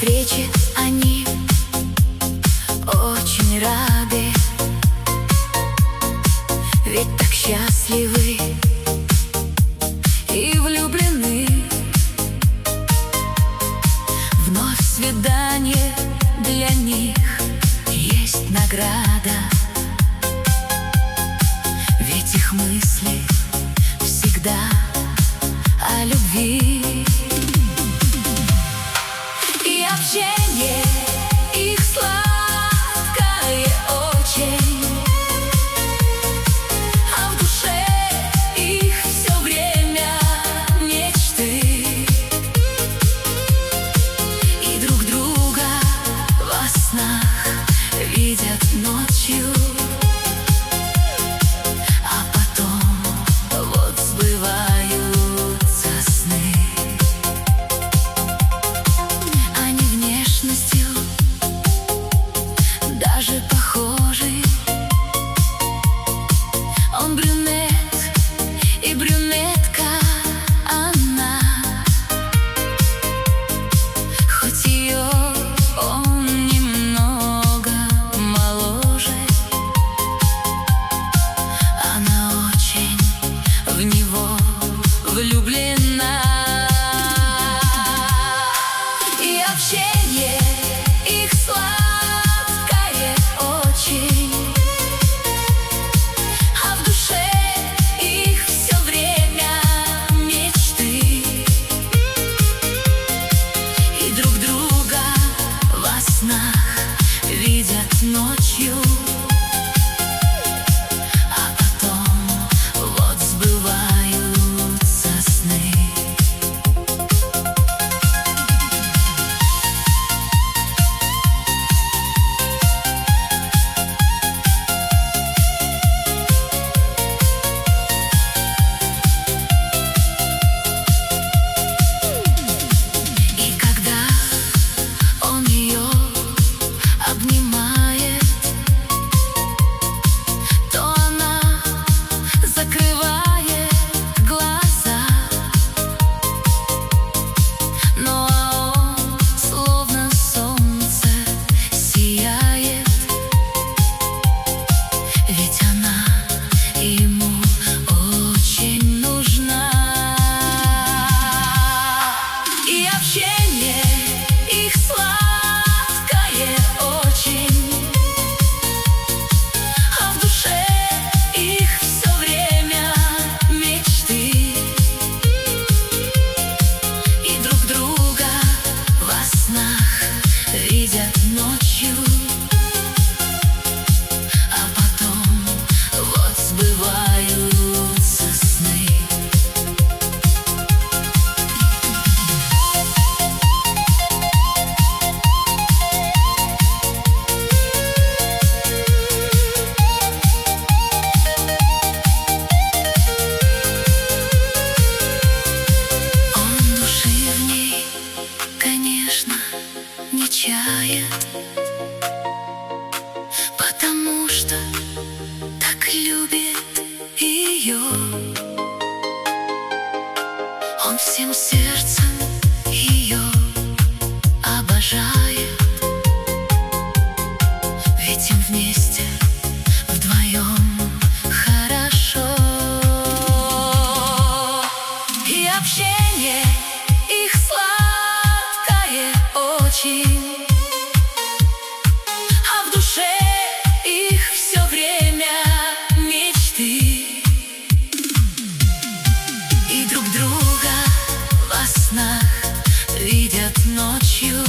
встрече они очень рады, ведь так счастливы и влюблены. Вновь свидание для них есть награда, ведь их мысли всегда о любви. И общение их сладкое очень, а в душе их все время мечты. И друг друга во снах видят ночью, а потом вот сбываются сны. Они внешностью даже похожи. Он брюнет и брюнетка она, хоть ее он немного моложе. Она очень в него влюблена. И общение их сладкое очень, а в душе их все время мечты. И друг друга во снах видят ночью, а потом вот сбываются сны. И когда он ее обнимает, то она закрывает глаза. Ну а он словно солнце сияет, ведь она ему очень нужна. И общение их сладкое очень, а в душе их все время мечты. И друг друга во снах видят ночью, а потом вот сбываются сны. Он души в ней, конечно, не чает, потому что так любит ее. Он всем сердцем ее обожает, ведь им вместе вдвоем хорошо. И общение их сладкое очень, а в душе их все время мечты. И друг друга во снах видят ночью,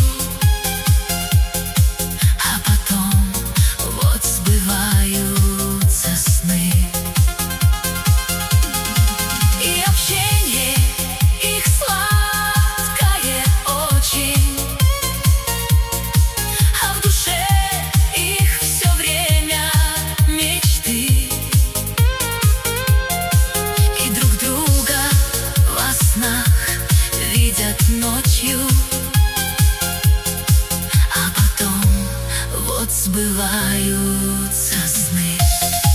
а потом вот сбываются сны. И общение их сладкое очень, а в душе их все время мечты. И друг друга во снах видят ночью, а потом вот сбываются сны.